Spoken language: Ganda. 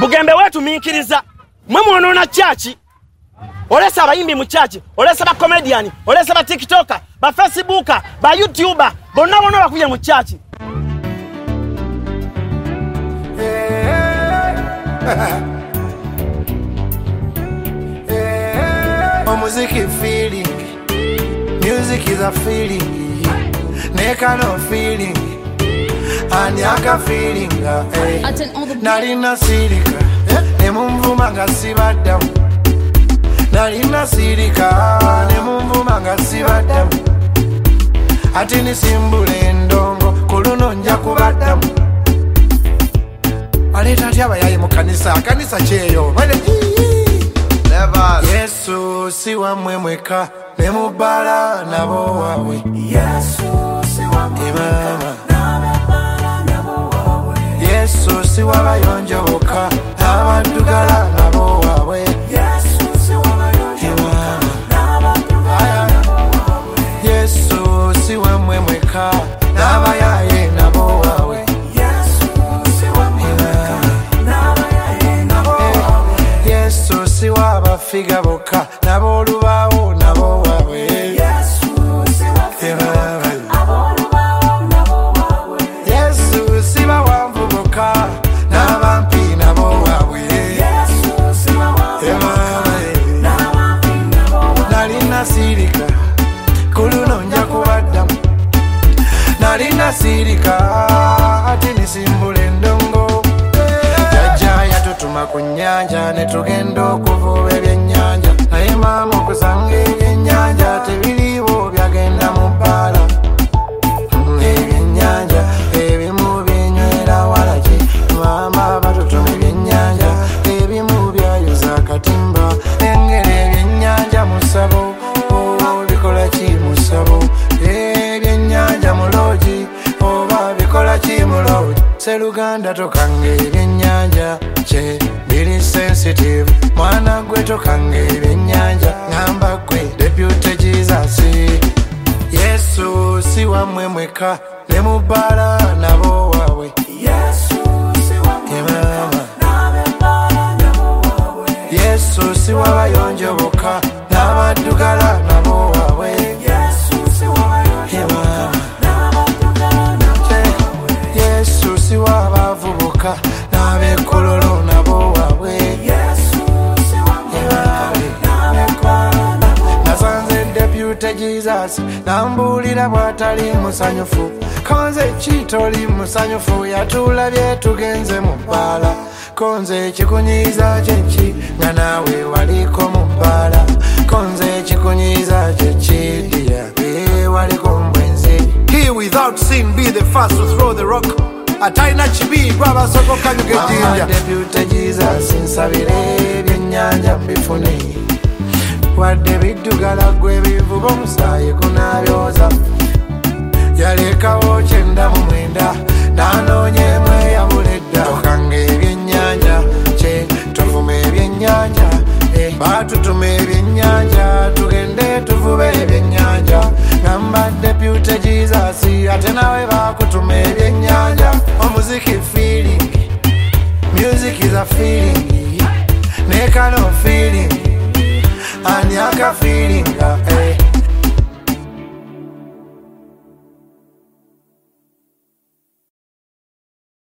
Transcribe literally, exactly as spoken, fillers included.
Bugembe wetu minkiriza mwe muonona chachi olesa abayimbi mu chachi olesa ba comedian olesa ba tiktoker ba facebooker ba youtuber bonna bonna bakuye mu chachi Music is feeling, music is a feeling, neka no feeling, anyaka feeling. Narina sirika, nemumvuma nga sibadamu. Narina sirika, nemumvuma nga sibadamu. Ati nisimbule ndongo, kuluno nja kubadamu. Aleta tyaba yaye mu kanisa, kanisa cheyo. Yesu siwa mwemweka nemubala nabo wawe. Yesu siwa mwemweka nemubala nabo wawe. Yesu siwa bayonjoboka abadugala nabo wawe. Yesu siwa bayonjoboka abadugala nabo wawe. Yesu siwa mwemweka nabayaye nabo wawe. Yesu siwa mwemweka nabayaye nabo wawe. Yesu siwa bafiga boka nabo lubawo nabo wawe. Yesu siwa figa nabo lubawo nabo wawe. Yesu siwa wamvuboka nabampi nabo wawe. Yesu siwa wamvuboka nabampi nabo wawe. Nalina sirika kuluno nja kubadamu. Nalina sirika ati nisimbule ndongo. Jaja yatutuma ku nyanja netugendo kuvuba ebyennyanja. Naye maama okusanga ebyennyanja tebiriwo byagenda mu bbala. Ebyennyanja ebimu byenywera walaki. Maama batutuma ebyennyanja ebimu byayuza akatimba. Engeri ebyennyanja mu ssabo bikola ki mu ssabo. Ebyennyanja mu loogi oba bikola ki mu loogi. Seruganda tokanga ebyennyanja che biri sensitive. Mwana gwe tokanga ebyennyanja ngamba gwe Deputy Jesus. Yesu siwa mwemweka nemubala nabo wawe. Yesu siwa mwemweka nabebala nabo wawe. Yesu siwa bayonjoboka nabadugala nabo wawe. Yesu siwa bayonjoboka nabadugala nabo wawe. Yesu siwa bavubuka nabekololo nabo wawe. Yesu siwa mwemweka nabekololo nabo wawe. Nasanze Deputy Jesus nambulira bwatali musanyufu. Konze chitoli musanyufu yatulabye tugenze mu bbala. Konze chikunyiza chechi nga nawe waliko mu bbala. Konze chikunyiza chechi diya waliko mbwenzi. He without sin be the first to throw the rock. Ataina chibi baba soko kanyuge jinja. Deputy Jesus nsabire ebyennyanja mbifune. Wadde biddugala gwe bivuba omusaayi kunabyoza. Yalekawo kyenda mu mwenda nanoonya emwe yabuledda. Tokanga ebyennyanja kye tuvume ebyennyanja. Batutuma ebyennyanja tugende tuvuba ebyennyanja. Ngamba Deputy Jesus ate nawe bakutuma ebyennyanja. Music is feeling, music is a feeling, neka no feeling, anyaka feeling.